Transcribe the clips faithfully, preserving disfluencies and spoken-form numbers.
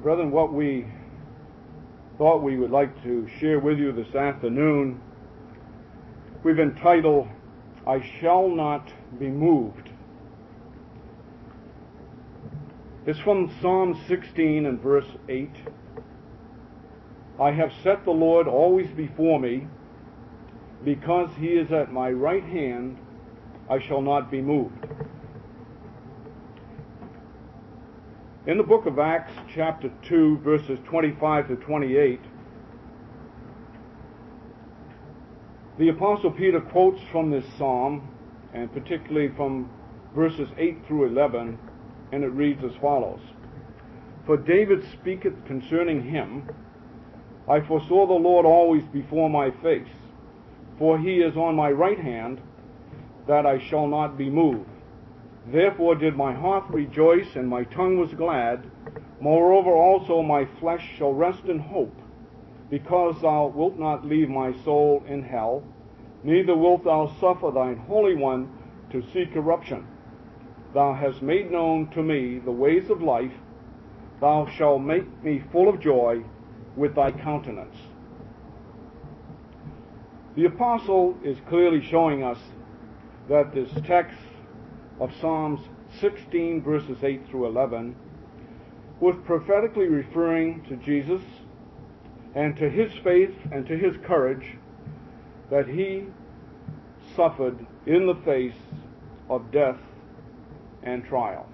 Brethren, what we thought we would like to share with you this afternoon, we've entitled, I Shall Not Be Moved. It's from Psalm sixteen and verse eight. I have set the Lord always before me. Because he is at my right hand, I shall not be moved. In the book of Acts, chapter two, verses twenty-five to twenty-eight, the Apostle Peter quotes from this psalm, and particularly from verses eight through eleven, and it reads as follows. For David speaketh concerning him, I foresaw the Lord always before my face, for he is on my right hand, that I shall not be moved. Therefore did my heart rejoice, and my tongue was glad. Moreover also my flesh shall rest in hope, because thou wilt not leave my soul in hell, neither wilt thou suffer thine Holy One to see corruption. Thou hast made known to me the ways of life. Thou shalt make me full of joy with thy countenance. The apostle is clearly showing us that this text of Psalms sixteen, verses eight through eleven, was prophetically referring to Jesus and to his faith and to his courage that he suffered in the face of death and trial.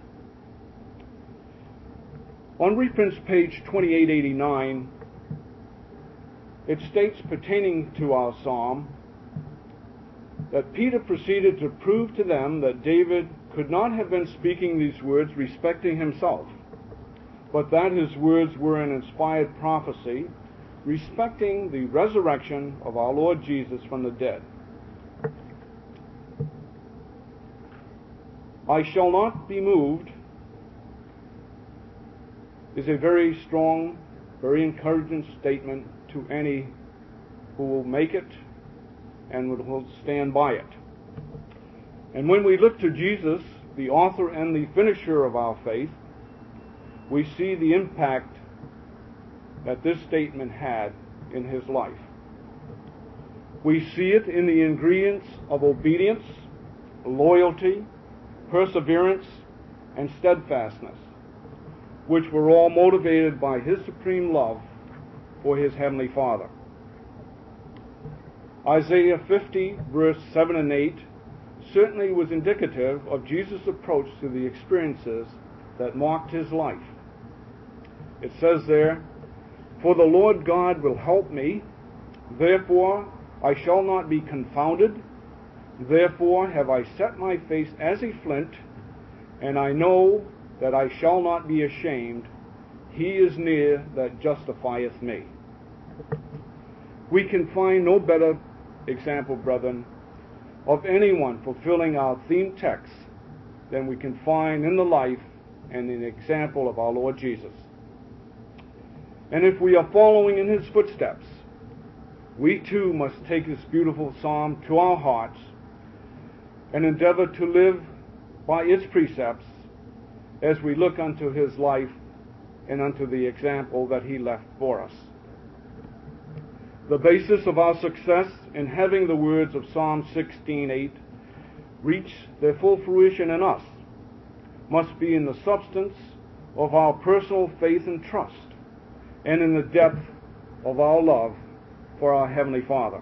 On reprints page twenty-eight eighty-nine, it states pertaining to our psalm that Peter proceeded to prove to them that David could not have been speaking these words respecting himself, but that his words were an inspired prophecy respecting the resurrection of our Lord Jesus from the dead. I shall not be moved is a very strong, very encouraging statement to any who will make it and will stand by it. And when we look to Jesus, the author and the finisher of our faith, we see the impact that this statement had in his life. We see it in the ingredients of obedience, loyalty, perseverance, and steadfastness, which were all motivated by his supreme love for his heavenly Father. Isaiah fifty, verse seven and eight, certainly was indicative of Jesus' approach to the experiences that marked his life. It says there, For the Lord God will help me, therefore I shall not be confounded. Therefore have I set my face as a flint, and I know that I shall not be ashamed. He is near that justifieth me. We can find no better example, brethren, of anyone fulfilling our theme text than we can find in the life and in the example of our Lord Jesus. And if we are following in his footsteps, we too must take this beautiful psalm to our hearts and endeavor to live by its precepts as we look unto his life and unto the example that he left for us. The basis of our success in having the words of Psalm sixteen eight reach their full fruition in us must be in the substance of our personal faith and trust, and in the depth of our love for our Heavenly Father.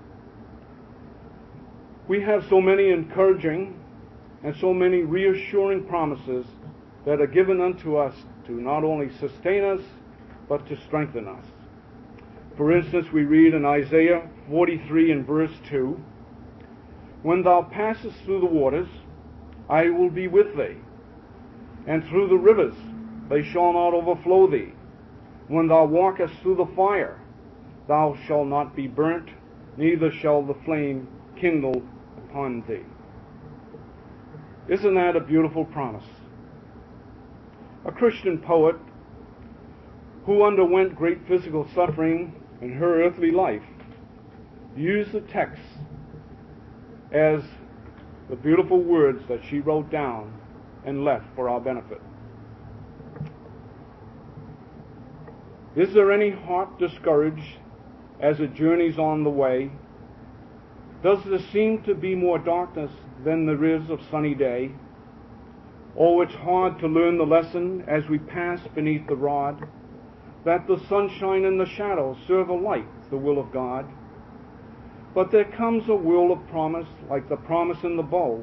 We have so many encouraging and so many reassuring promises that are given unto us to not only sustain us, but to strengthen us. For instance, we read in Isaiah forty-three and verse two, When thou passest through the waters, I will be with thee, and through the rivers, they shall not overflow thee. When thou walkest through the fire, thou shalt not be burnt, neither shall the flame kindle upon thee. Isn't that a beautiful promise? A Christian poet who underwent great physical suffering in her earthly life used the text as the beautiful words that she wrote down and left for our benefit. Is there any heart discouraged as it journeys on the way? Does there seem to be more darkness than there is of sunny day? Oh, it's hard to learn the lesson as we pass beneath the rod, that the sunshine and the shadows serve alike the will of God. But there comes a will of promise, like the promise in the bow,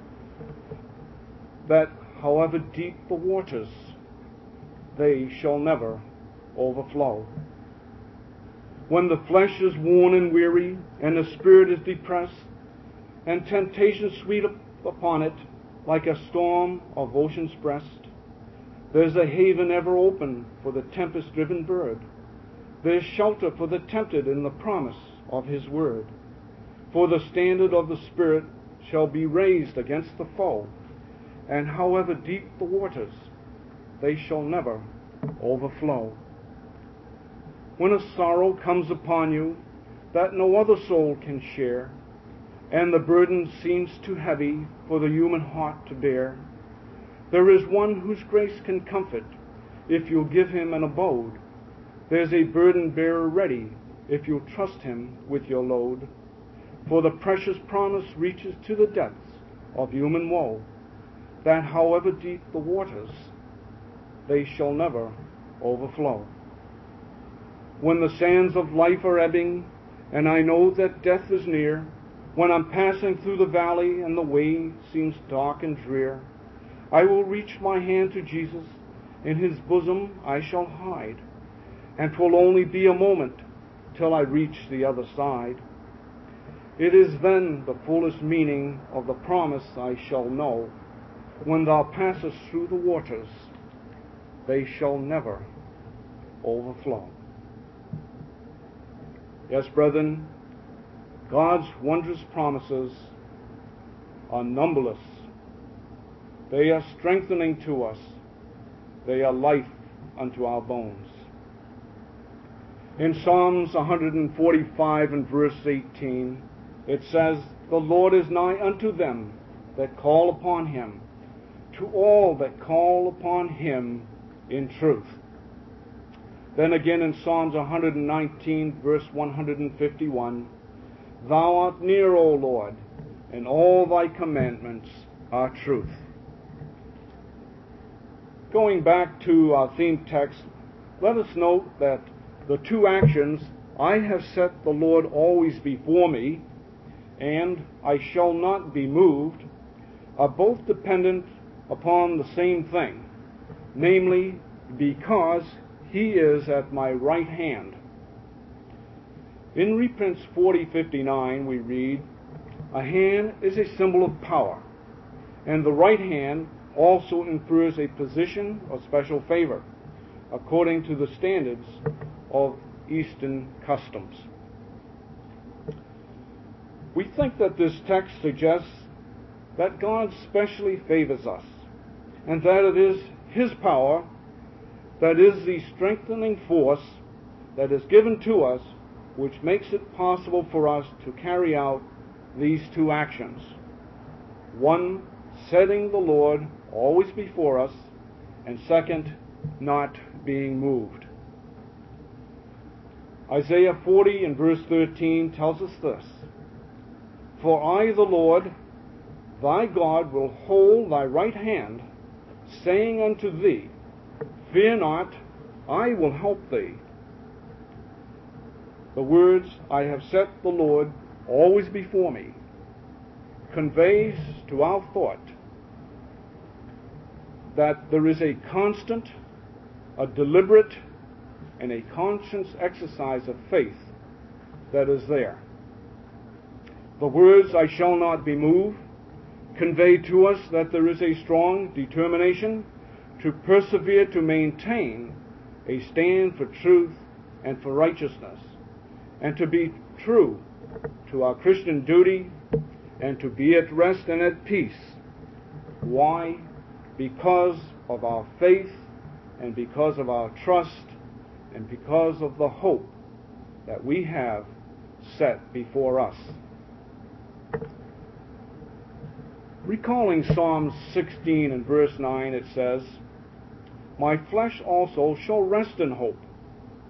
that however deep the waters, they shall never overflow. When the flesh is worn and weary, and the spirit is depressed, and temptation sweet upon it, like a storm of ocean's breast, there's a haven ever open for the tempest-driven bird. There's shelter for the tempted in the promise of his word. For the standard of the Spirit shall be raised against the foe, and however deep the waters, they shall never overflow. When a sorrow comes upon you that no other soul can share, and the burden seems too heavy for the human heart to bear, there is one whose grace can comfort if you'll give him an abode. There's a burden bearer ready if you'll trust him with your load. For the precious promise reaches to the depths of human woe, that however deep the waters, they shall never overflow. When the sands of life are ebbing, and I know that death is near, when I'm passing through the valley and the way seems dark and drear, I will reach my hand to Jesus, in his bosom I shall hide, and 'twill only be a moment till I reach the other side. It is then the fullest meaning of the promise I shall know, when thou passest through the waters, they shall never overflow. Yes, brethren, God's wondrous promises are numberless. They are strengthening to us. They are life unto our bones. In Psalms one forty-five and verse eighteen, it says, "The Lord is nigh unto them that call upon him, to all that call upon him in truth." Then again in Psalms one nineteen, verse one fifty-one, "Thou art near, O Lord, and all thy commandments are truth." Going back to our theme text, let us note that the two actions, "I have set the Lord always before me," and "I shall not be moved," are both dependent upon the same thing, namely, because he is at my right hand. In reprints forty fifty-nine we read, "A hand is a symbol of power, and the right hand also infers a position of special favor, according to the standards of Eastern customs." We think that this text suggests that God specially favors us, and that it is his power that is the strengthening force that is given to us, which makes it possible for us to carry out these two actions. One, setting the Lord always before us, and second, not being moved. Isaiah forty and verse thirteen tells us this, "For I, the Lord, thy God, will hold thy right hand, saying unto thee, Fear not, I will help thee." The words, "I have set the Lord always before me," conveys to our thought that there is a constant, a deliberate, and a conscious exercise of faith that is there. The words, "I shall not be moved," convey to us that there is a strong determination to persevere to maintain a stand for truth and for righteousness, and to be true to our Christian duty, and to be at rest and at peace. Why? Because of our faith, and because of our trust, and because of the hope that we have set before us. Recalling Psalm sixteen and verse nine, it says, "My flesh also shall rest in hope,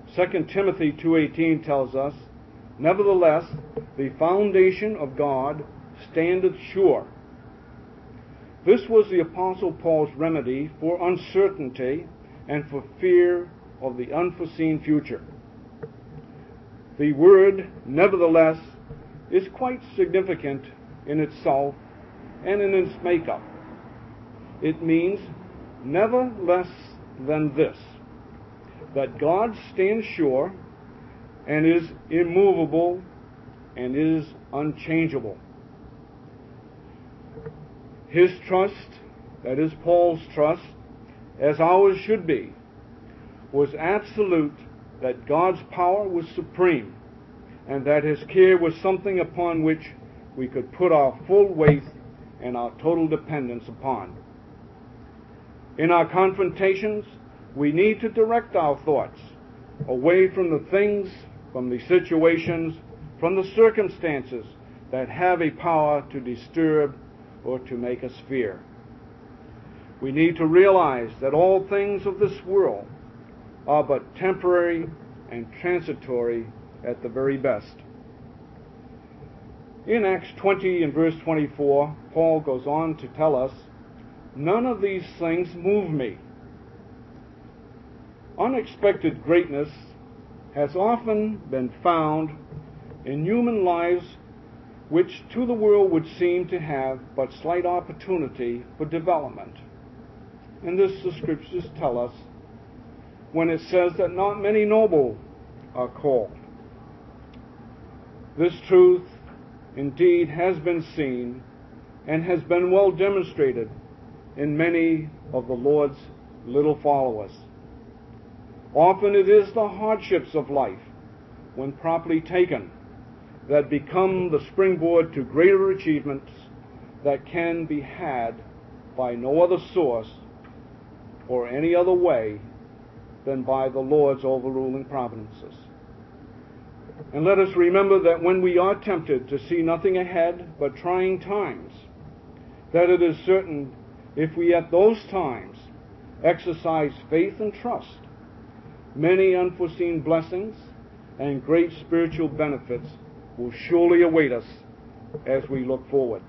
Second Timothy two eighteen tells us, "Nevertheless, the foundation of God standeth sure." This was the Apostle Paul's remedy for uncertainty and for fear of the unforeseen future. The word "nevertheless" is quite significant in itself and in its makeup. It means never less than this, that God stands sure and is immovable and is unchangeable. His trust, that is Paul's trust, as ours should be, was absolute, that God's power was supreme, and that His care was something upon which we could put our full weight and our total dependence upon. In our confrontations, we need to direct our thoughts away from the things, from the situations, from the circumstances that have a power to disturb or to make us fear. We need to realize that all things of this world are but temporary and transitory at the very best. In Acts twenty and verse twenty-four, Paul goes on to tell us, "None of these things move me." Unexpected greatness has often been found in human lives which to the world would seem to have but slight opportunity for development. And this the Scriptures tell us when it says that not many noble are called. This truth indeed has been seen and has been well demonstrated in many of the Lord's little followers. Often it is the hardships of life, when properly taken, that become the springboard to greater achievements that can be had by no other source or any other way than by the Lord's overruling providences. And let us remember that when we are tempted to see nothing ahead but trying times, that it is certain if we at those times exercise faith and trust, many unforeseen blessings and great spiritual benefits will surely await us as we look forward.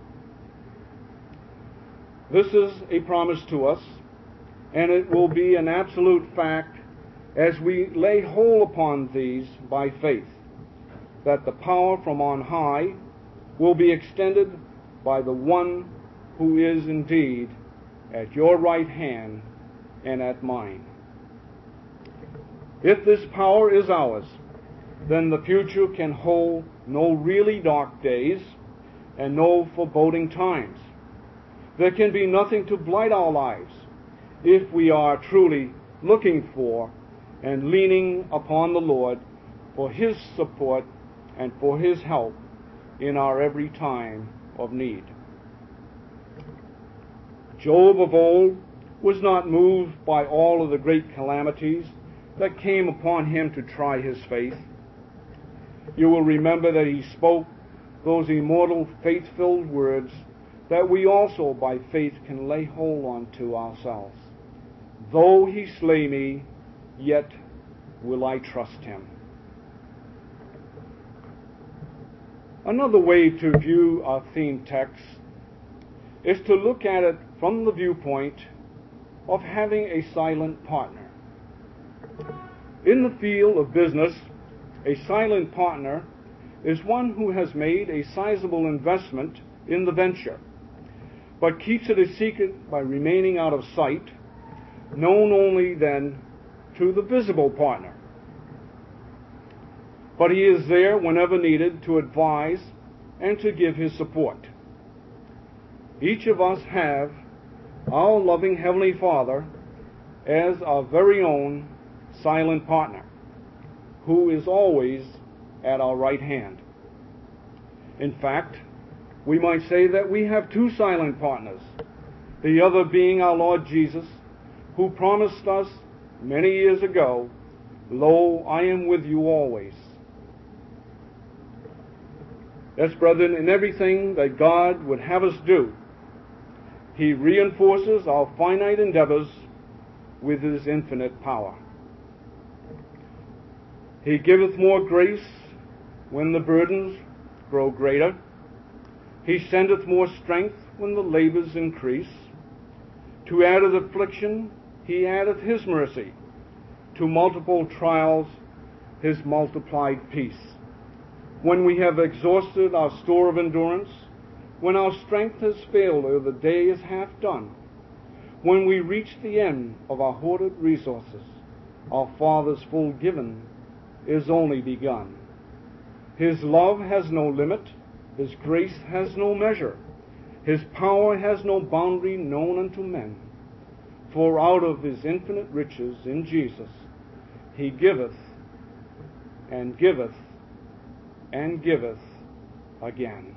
This is a promise to us, and it will be an absolute fact as we lay hold upon these by faith, that the power from on high will be extended by the one who is indeed at your right hand and at mine. If this power is ours, then the future can hold no really dark days and no foreboding times. There can be nothing to blight our lives if we are truly looking for and leaning upon the Lord for His support and for His help in our every time of need. Job of old was not moved by all of the great calamities that came upon him to try his faith. You will remember that he spoke those immortal, faith-filled words that we also by faith can lay hold on to ourselves. Though he slay me, yet will I trust him. Another way to view our theme text is to look at it from the viewpoint of having a silent partner. In the field of business, a silent partner is one who has made a sizable investment in the venture, but keeps it a secret by remaining out of sight, known only then to the visible partner. But he is there whenever needed to advise and to give his support. Each of us have our loving Heavenly Father as our very own silent partner, who is always at our right hand. In fact, we might say that we have two silent partners, the other being our Lord Jesus, who promised us many years ago, "Lo, I am with you always." Yes, brethren, in everything that God would have us do, He reinforces our finite endeavors with His infinite power. He giveth more grace when the burdens grow greater. He sendeth more strength when the labors increase. To added affliction he addeth his mercy. To multiple trials his multiplied peace. When we have exhausted our store of endurance, when our strength has failed ere the day is half done, when we reach the end of our hoarded resources, our Father's full given is only begun. His love has no limit, His grace has no measure, His power has no boundary known unto men. For out of His infinite riches in Jesus, He giveth and giveth and giveth again.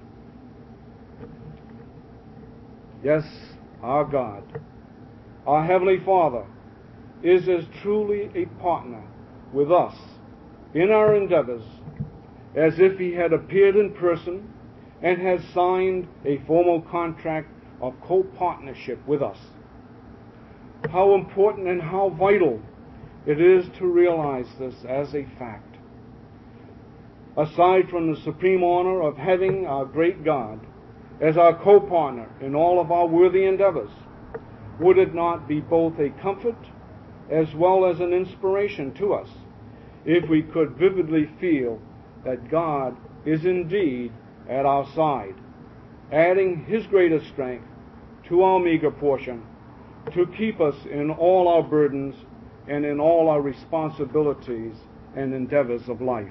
Yes, our God, our Heavenly Father, is as truly a partner with us in our endeavors as if He had appeared in person and had signed a formal contract of co-partnership with us. How important and how vital it is to realize this as a fact. Aside from the supreme honor of having our great God as our co-partner in all of our worthy endeavors, would it not be both a comfort as well as an inspiration to us if we could vividly feel that God is indeed at our side, adding His greatest strength to our meager portion to keep us in all our burdens and in all our responsibilities and endeavors of life.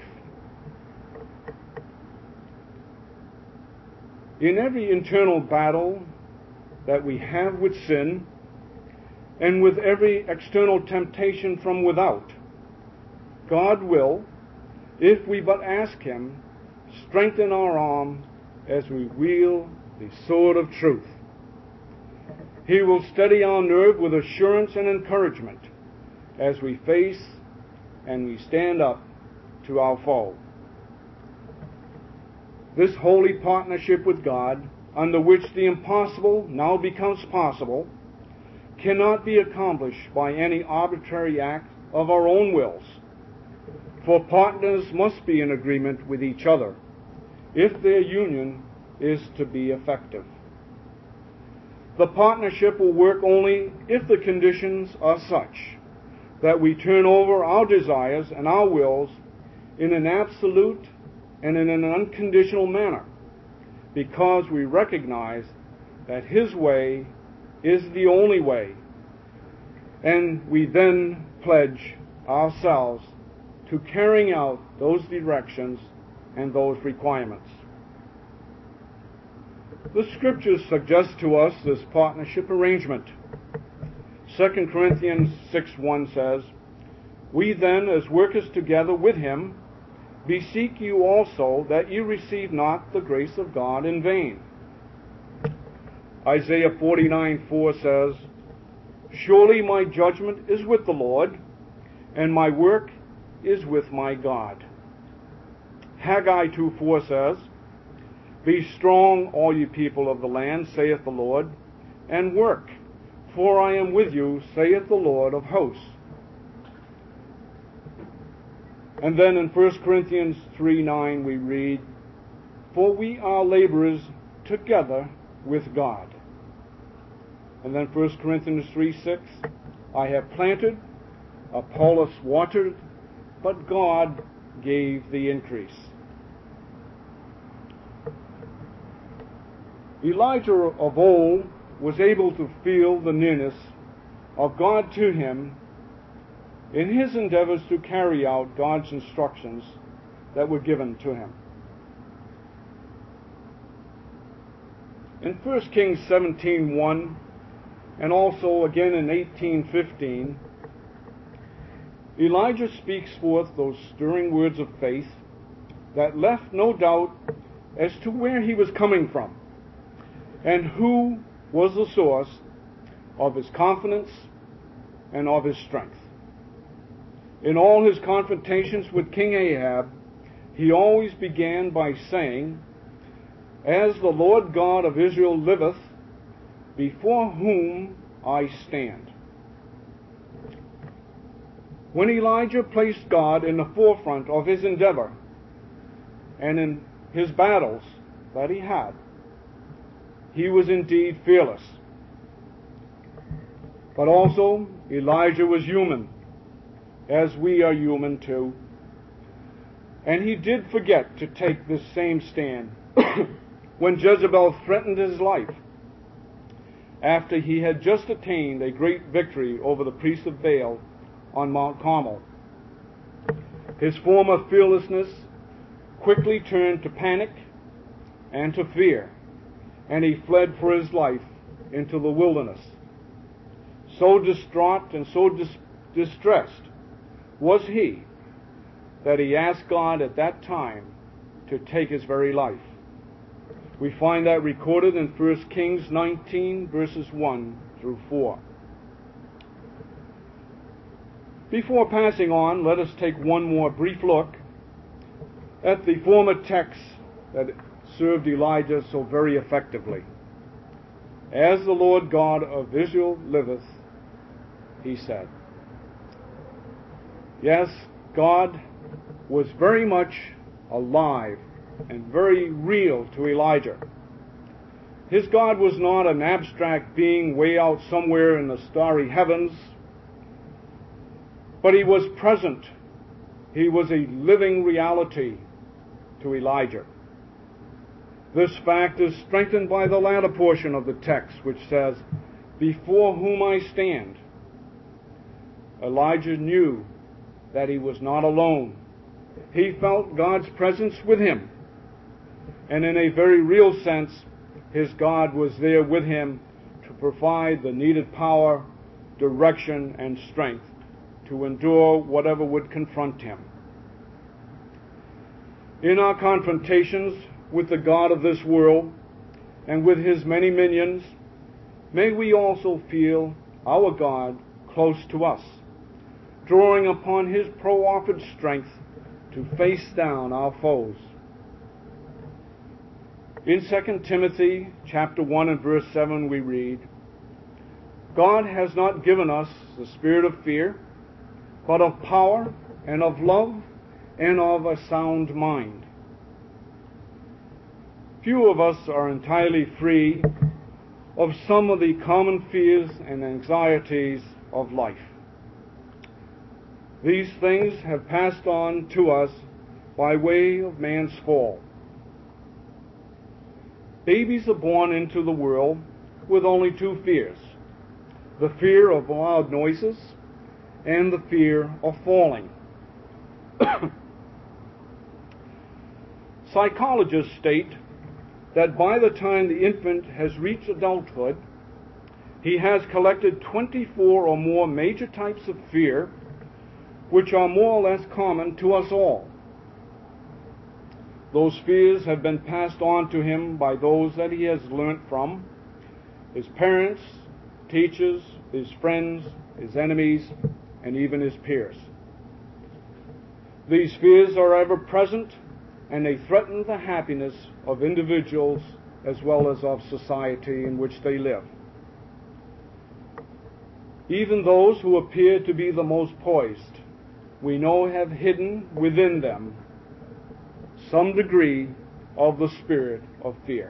In every internal battle that we have with sin and with every external temptation from without, God will, if we but ask Him, strengthen our arm as we wield the sword of truth. He will steady our nerve with assurance and encouragement as we face and we stand up to our foe. This holy partnership with God, under which the impossible now becomes possible, cannot be accomplished by any arbitrary act of our own wills, for partners must be in agreement with each other if their union is to be effective. The partnership will work only if the conditions are such that we turn over our desires and our wills in an absolute and in an unconditional manner, because we recognize that His way is the only way, and we then pledge ourselves to carrying out those directions and those requirements. The Scriptures suggest to us this partnership arrangement. Second Corinthians six one says, "We then, as workers together with Him, beseech you also that you receive not the grace of God in vain." Isaiah forty-nine four says, "Surely my judgment is with the Lord, and my work is with my God." Haggai two four says, "Be strong, all you people of the land, saith the Lord, and work, for I am with you, saith the Lord of hosts." And then in First Corinthians three nine we read, "For we are laborers together with God." And then First Corinthians three six, "I have planted, Apollos watered, but God gave the increase." Elijah of old was able to feel the nearness of God to him in his endeavors to carry out God's instructions that were given to him. In First Kings seventeen one, and also again in eighteen fifteen, Elijah speaks forth those stirring words of faith that left no doubt as to where he was coming from and who was the source of his confidence and of his strength. In all his confrontations with King Ahab, he always began by saying, "As the Lord God of Israel liveth, before whom I stand." When Elijah placed God in the forefront of his endeavor and in his battles that he had, he was indeed fearless. But also, Elijah was human, as we are human too. And he did forget to take this same stand when Jezebel threatened his life after he had just attained a great victory over the priests of Baal on Mount Carmel. His former fearlessness quickly turned to panic and to fear, and he fled for his life into the wilderness. So distraught and so dis- distressed was he that he asked God at that time to take his very life. We find that recorded in First Kings nineteen, verses one through four. Before passing on, let us take one more brief look at the former text that served Elijah so very effectively. As the Lord God of Israel liveth, he said. Yes, God was very much alive and very real to Elijah. His God was not an abstract being way out somewhere in the starry heavens, but he was present. He was a living reality to Elijah. This fact is strengthened by the latter portion of the text, which says, "Before whom I stand." Elijah knew that he was not alone. He felt God's presence with him. And in a very real sense, his God was there with him to provide the needed power, direction, and strength to endure whatever would confront him. In our confrontations with the God of this world and with his many minions, may we also feel our God close to us, drawing upon his pro-offered strength to face down our foes. In Second Timothy chapter one and verse seven we read, "God has not given us the spirit of fear, but of power and of love and of a sound mind." Few of us are entirely free of some of the common fears and anxieties of life. These things have passed on to us by way of man's fall. Babies are born into the world with only two fears: the fear of loud noises and the fear of falling. Psychologists state that by the time the infant has reached adulthood, he has collected twenty-four or more major types of fear, which are more or less common to us all. Those fears have been passed on to him by those that he has learnt from: his parents, teachers, his friends, his enemies, and even his peers. These fears are ever present, and they threaten the happiness of individuals as well as of society in which they live. Even those who appear to be the most poised, we know have hidden within them some degree of the spirit of fear.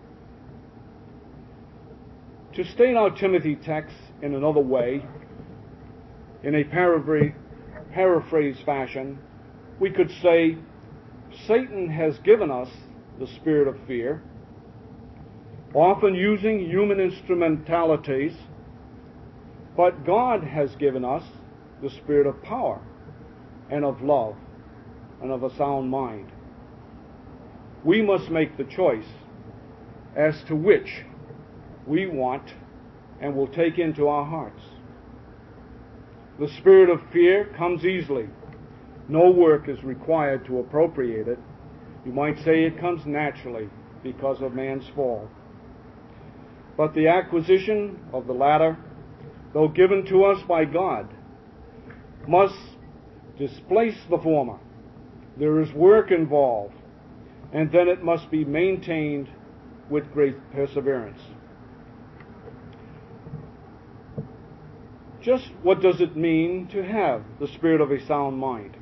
To state our Timothy text in another way, in a paraphrase, paraphrase fashion, we could say, Satan has given us the spirit of fear, often using human instrumentalities, but God has given us the spirit of power and of love and of a sound mind. We must make the choice as to which we want and will take into our hearts. The spirit of fear comes easily. No work is required to appropriate it. You might say it comes naturally because of man's fall. But the acquisition of the latter, though given to us by God, must displace the former. There is work involved, and then it must be maintained with great perseverance. Just what does it mean to have the spirit of a sound mind?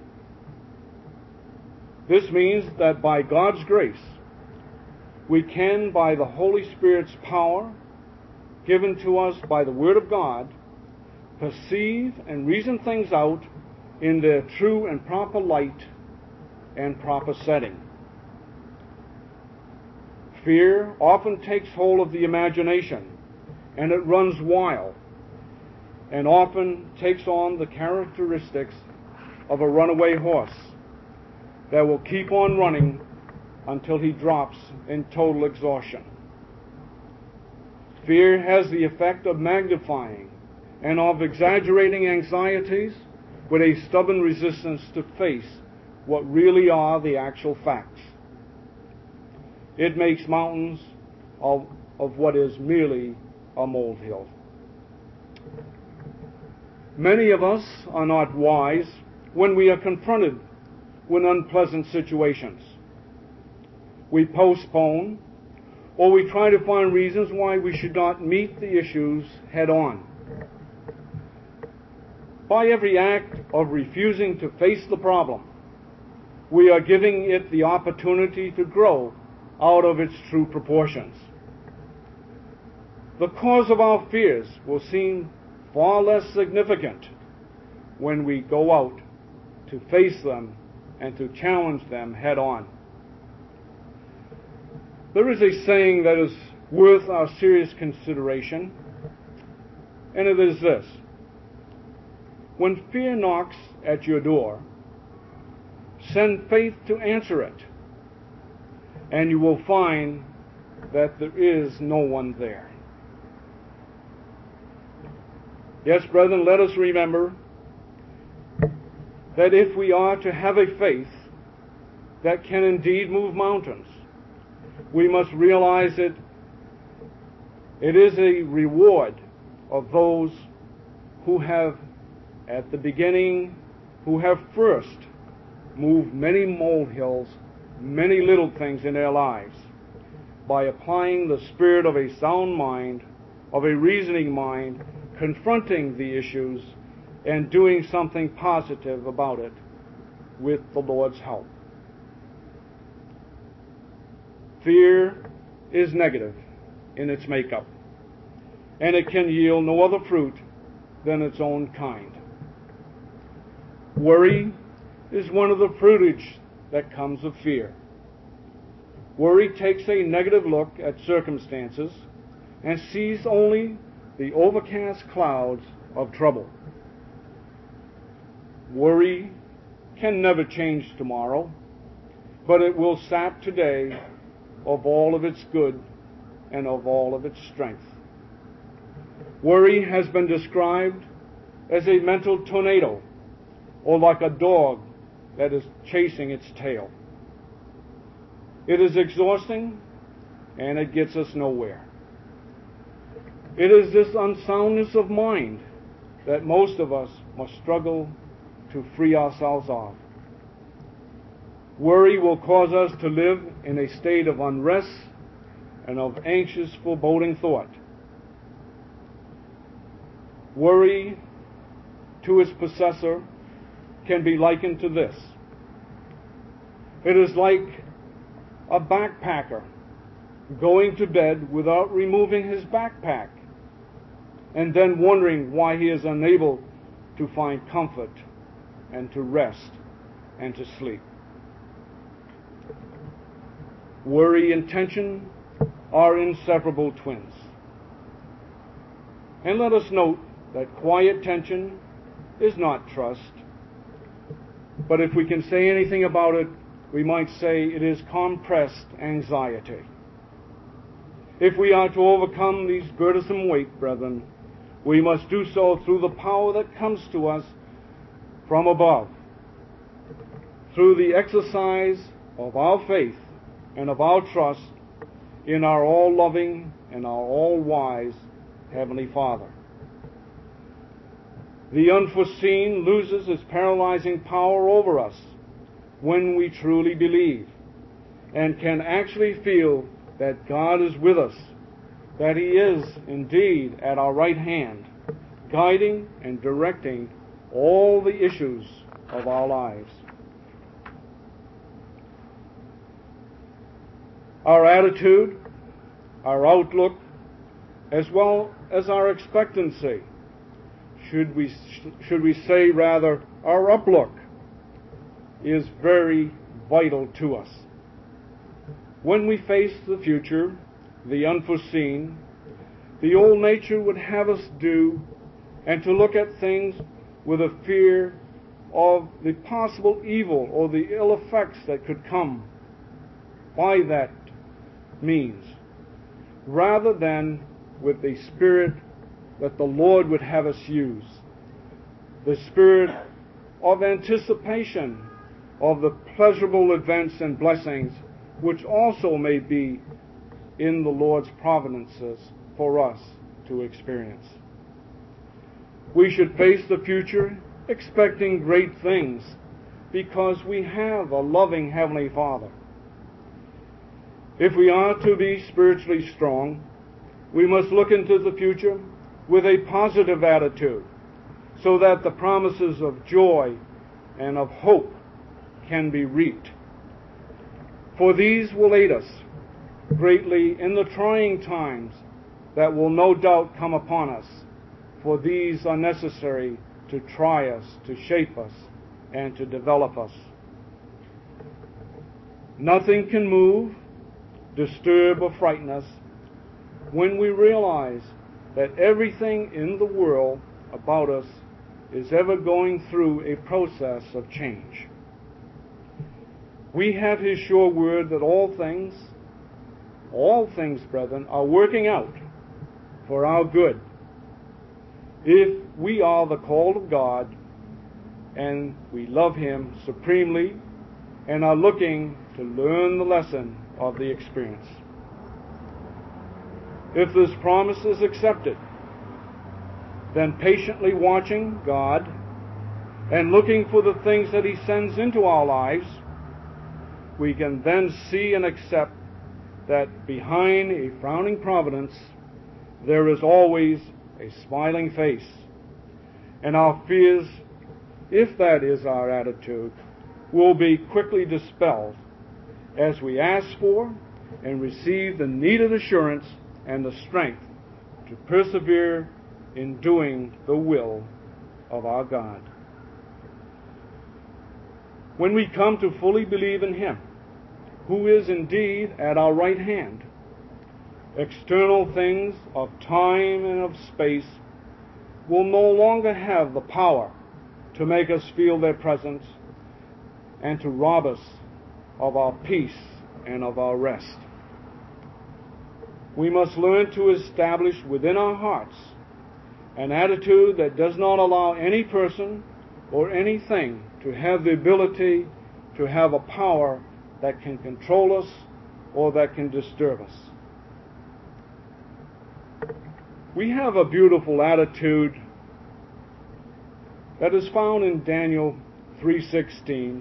This means that by God's grace, we can, by the Holy Spirit's power given to us by the Word of God, perceive and reason things out in their true and proper light and proper setting. Fear often takes hold of the imagination, and it runs wild, and often takes on the characteristics of a runaway horse that will keep on running until he drops in total exhaustion. Fear has the effect of magnifying and of exaggerating anxieties with a stubborn resistance to face what really are the actual facts. It makes mountains of, of what is merely a molehill. Many of us are not wise when we are confronted with unpleasant situations. We postpone, or we try to find reasons why we should not meet the issues head on. By every act of refusing to face the problem, we are giving it the opportunity to grow out of its true proportions. The cause of our fears will seem far less significant when we go out to face them and to challenge them head on. There is a saying that is worth our serious consideration, and it is this: when fear knocks at your door, send faith to answer it, and you will find that there is no one there. Yes, brethren, let us remember that if we are to have a faith that can indeed move mountains, we must realize that it is a reward of those who have, at the beginning, who have first moved many molehills, many little things in their lives, by applying the spirit of a sound mind, of a reasoning mind, confronting the issues, and doing something positive about it with the Lord's help. Fear is negative in its makeup, and it can yield no other fruit than its own kind. Worry is one of the fruitage that comes of fear. Worry takes a negative look at circumstances and sees only the overcast clouds of trouble. Worry can never change tomorrow, but it will sap today of all of its good and of all of its strength. Worry has been described as a mental tornado, or like a dog that is chasing its tail. It is exhausting, and it gets us nowhere. It is this unsoundness of mind that most of us must struggle to free ourselves of. Worry will cause us to live in a state of unrest and of anxious, foreboding thought. Worry, to its possessor, can be likened to this: it is like a backpacker going to bed without removing his backpack, and then wondering why he is unable to find comfort and to rest and to sleep. Worry and tension are inseparable twins. And let us note that quiet tension is not trust, but if we can say anything about it, we might say it is compressed anxiety. If we are to overcome these burdensome weight, brethren, we must do so through the power that comes to us from above, through the exercise of our faith and of our trust in our all-loving and our all-wise Heavenly Father. The unforeseen loses its paralyzing power over us when we truly believe and can actually feel that God is with us, that He is indeed at our right hand, guiding and directing all the issues of our lives. Our attitude, our outlook, as well as our expectancy, should we, should we say rather, our uplook, is very vital to us. When we face the future, the unforeseen, the old nature would have us do and to look at things with a fear of the possible evil or the ill effects that could come by that means, rather than with the spirit that the Lord would have us use, the spirit of anticipation of the pleasurable events and blessings which also may be in the Lord's providences for us to experience. We should face the future expecting great things because we have a loving Heavenly Father. If we are to be spiritually strong, we must look into the future with a positive attitude so that the promises of joy and of hope can be reaped. For these will aid us greatly in the trying times that will no doubt come upon us, for these are necessary to try us, to shape us, and to develop us. Nothing can move, disturb, or frighten us when we realize that everything in the world about us is ever going through a process of change. We have His sure word that all things, all things, brethren, are working out for our good if we are the called of God and we love Him supremely and are looking to learn the lesson of the experience. If this promise is accepted, then patiently watching God and looking for the things that He sends into our lives, we can then see and accept that behind a frowning providence there is always a smiling face, and our fears, if that is our attitude, will be quickly dispelled as we ask for and receive the needed assurance and the strength to persevere in doing the will of our God. When we come to fully believe in Him, who is indeed at our right hand, external things of time and of space will no longer have the power to make us feel their presence and to rob us of our peace and of our rest. We must learn to establish within our hearts an attitude that does not allow any person or anything to have the ability to have a power that can control us or that can disturb us. We have a beautiful attitude that is found in Daniel three sixteen,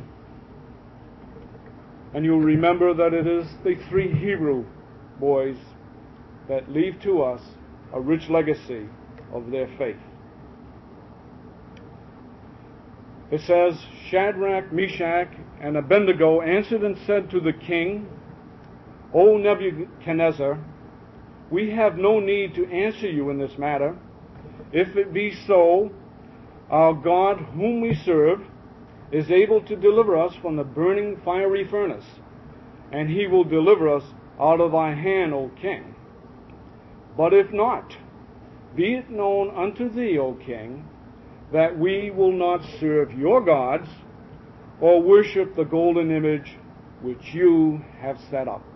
and you'll remember that it is the three Hebrew boys that leave to us a rich legacy of their faith. It says, Shadrach, Meshach, and Abednego answered and said to the king, O Nebuchadnezzar, we have no need to answer you in this matter. If it be so, our God whom we serve is able to deliver us from the burning fiery furnace, and He will deliver us out of thy hand, O king. But if not, be it known unto thee, O king, that we will not serve your gods or worship the golden image which you have set up.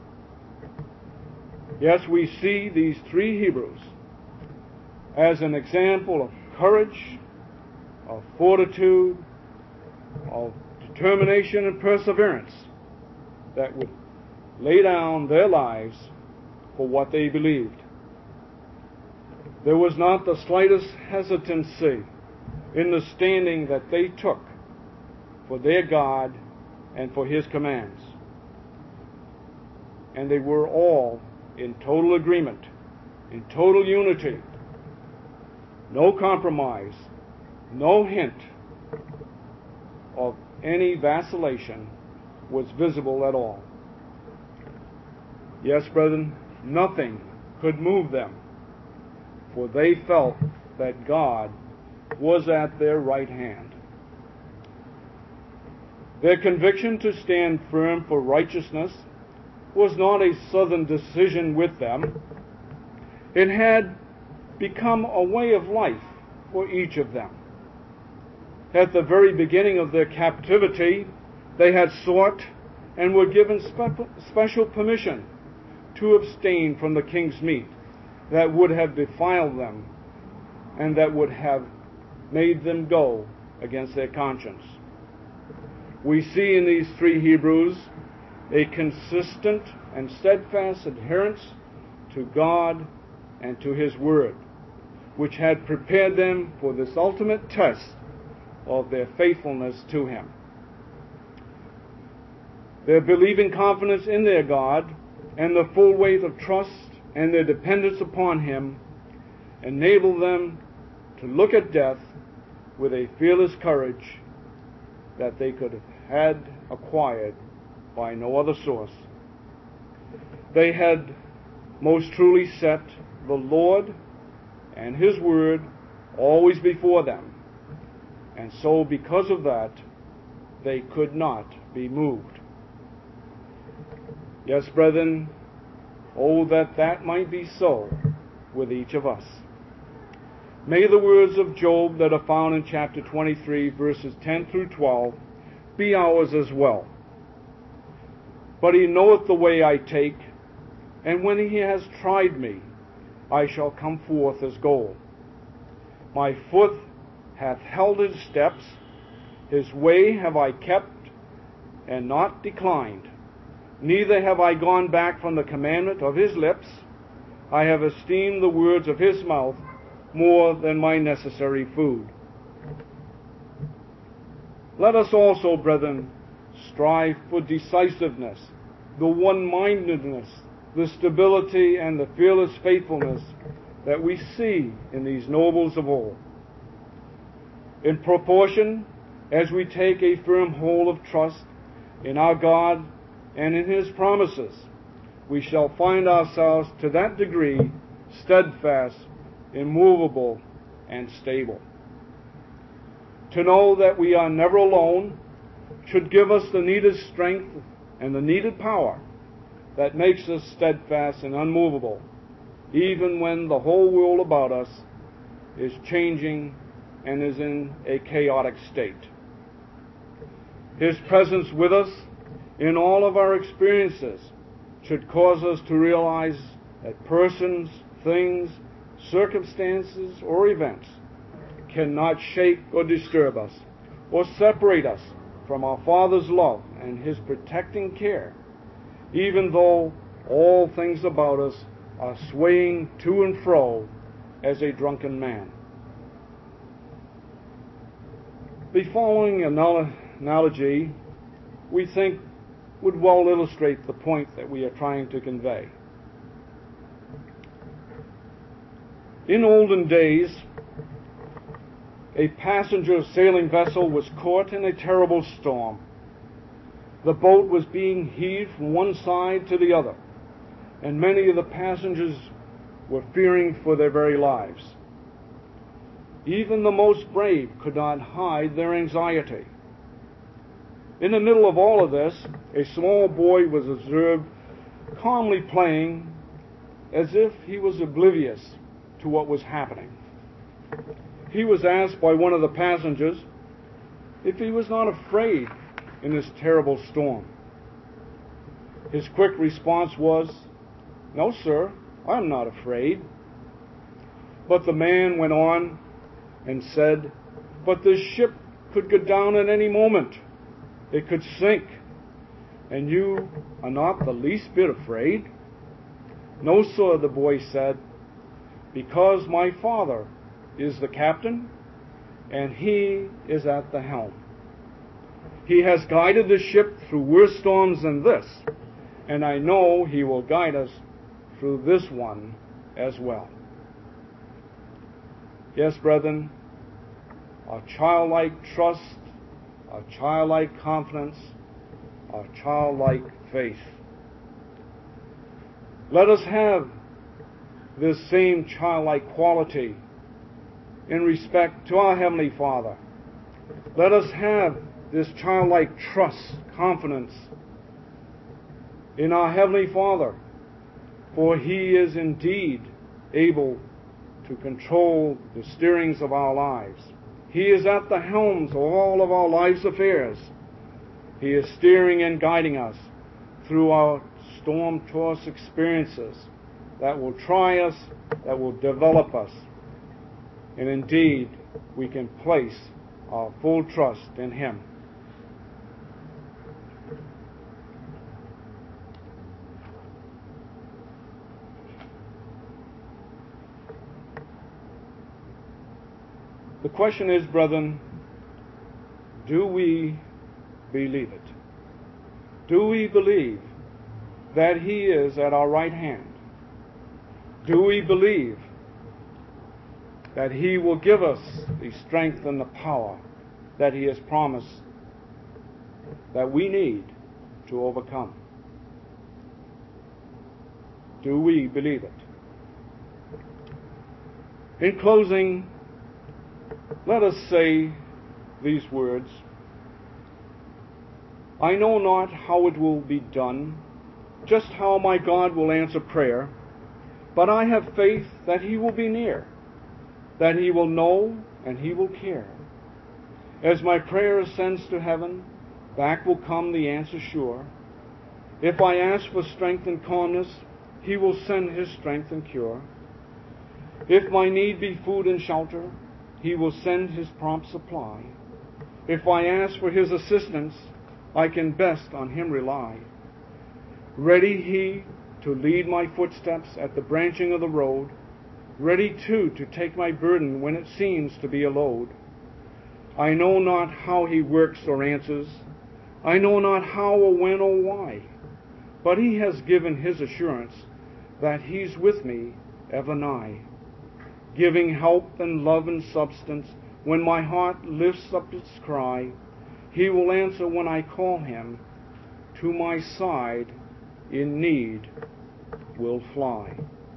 Yes, we see these three Hebrews as an example of courage, of fortitude, of determination and perseverance that would lay down their lives for what they believed. There was not the slightest hesitancy in the standing that they took for their God and for His commands. And they were all in total agreement, in total unity, no compromise, no hint of any vacillation was visible at all. Yes, brethren, nothing could move them, for they felt that God was at their right hand. Their conviction to stand firm for righteousness was not a sudden decision with them. It had become a way of life for each of them. At the very beginning of their captivity, they had sought and were given spe- special permission to abstain from the king's meat that would have defiled them and that would have made them go against their conscience. We see in these three Hebrews a consistent and steadfast adherence to God and to His Word, which had prepared them for this ultimate test of their faithfulness to Him. Their believing confidence in their God and the full weight of trust and their dependence upon Him enabled them to look at death with a fearless courage that they could have had acquired by no other source. They had most truly set the Lord and His Word always before them, and so because of that, they could not be moved. Yes, brethren, oh, that that might be so with each of us. May the words of Job that are found in chapter twenty-three, verses ten through twelve, be ours as well. But He knoweth the way I take, and when He has tried me, I shall come forth as gold. My foot hath held His steps, His way have I kept, and not declined. Neither have I gone back from the commandment of His lips. I have esteemed the words of His mouth more than my necessary food. Let us also, brethren, strive for decisiveness, the one-mindedness, the stability, and the fearless faithfulness that we see in these nobles of old. In proportion as we take a firm hold of trust in our God and in His promises, we shall find ourselves to that degree steadfast, immovable, and stable. To know that we are never alone should give us the needed strength and the needed power that makes us steadfast and unmovable, even when the whole world about us is changing and is in a chaotic state. His presence with us in all of our experiences should cause us to realize that persons, things, circumstances, or events cannot shake or disturb us or separate us from our Father's love and His protecting care, even though all things about us are swaying to and fro as a drunken man. The following analogy, we think, would well illustrate the point that we are trying to convey. In olden days, a passenger sailing vessel was caught in a terrible storm. The boat was being heaved from one side to the other, and many of the passengers were fearing for their very lives. Even the most brave could not hide their anxiety. In the middle of all of this, a small boy was observed calmly playing as if he was oblivious to what was happening. He was asked by one of the passengers if he was not afraid in this terrible storm. His quick response was, "No, sir, I'm not afraid." But the man went on and said, "But this ship could go down at any moment. It could sink, and you are not the least bit afraid?" "No, sir," the boy said, "because my Father is the captain, and He is at the helm. He has guided the ship through worse storms than this, and I know He will guide us through this one as well." Yes, brethren, our childlike trust, our childlike confidence, our childlike faith. Let us have this same childlike quality in respect to our Heavenly Father. Let us have this childlike trust, confidence in our Heavenly Father, for He is indeed able to control the steerings of our lives. He is at the helms of all of our life's affairs. He is steering and guiding us through our storm-tossed experiences that will try us, that will develop us. And indeed, we can place our full trust in Him. The question is, brethren, do we believe it? Do we believe that He is at our right hand? Do we believe that He will give us the strength and the power that He has promised that we need to overcome? Do we believe it? In closing, let us say these words: I know not how it will be done, just how my God will answer prayer, but I have faith that He will be near, that He will know and He will care. As my prayer ascends to heaven, back will come the answer sure. If I ask for strength and calmness, He will send His strength and cure. If my need be food and shelter, He will send His prompt supply. If I ask for His assistance, I can best on Him rely. Ready He to lead my footsteps at the branching of the road, ready too to take my burden when it seems to be a load. I know not how He works or answers, I know not how or when or why, but He has given His assurance that He's with me ever nigh, giving help and love and substance when my heart lifts up its cry. He will answer when I call Him, to my side in need will fly.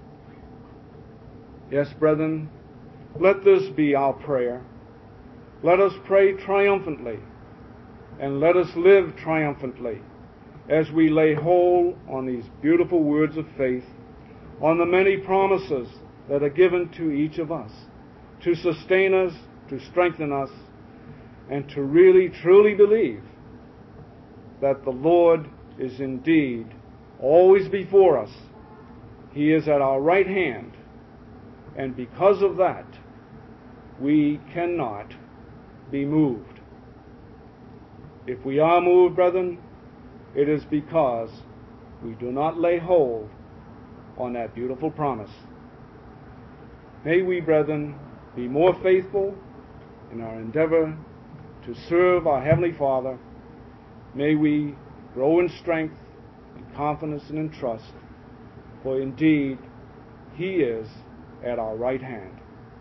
Yes, brethren, let this be our prayer. Let us pray triumphantly, and let us live triumphantly as we lay hold on these beautiful words of faith, on the many promises that are given to each of us, to sustain us, to strengthen us, and to really, truly believe that the Lord is indeed always before us. He is at our right hand, and because of that, we cannot be moved. If we are moved, brethren, it is because we do not lay hold on that beautiful promise. May we, brethren, be more faithful in our endeavor to serve our Heavenly Father. May we grow in strength, in confidence, and in trust, for indeed He is at our right hand.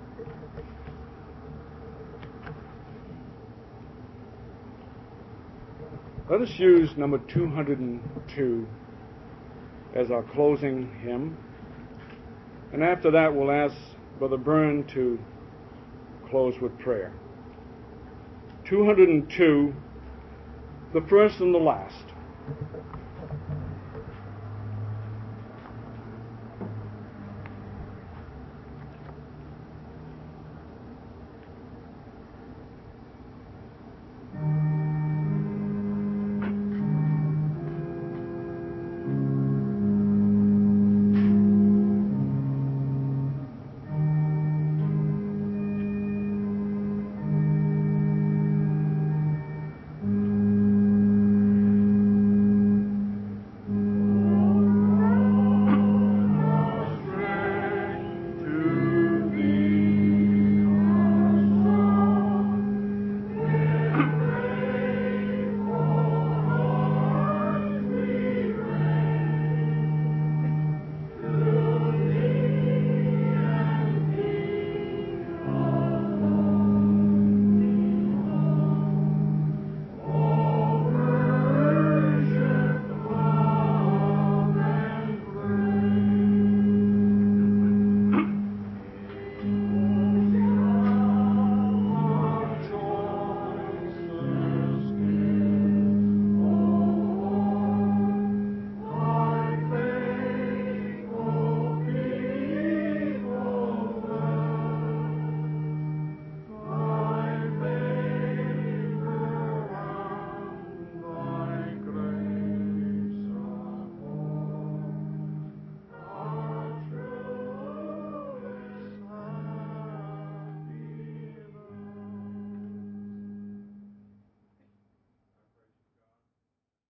Let us use number two hundred two as our closing hymn, and after that we'll ask Brother Byrne to close with prayer. two hundred two, the first and the last.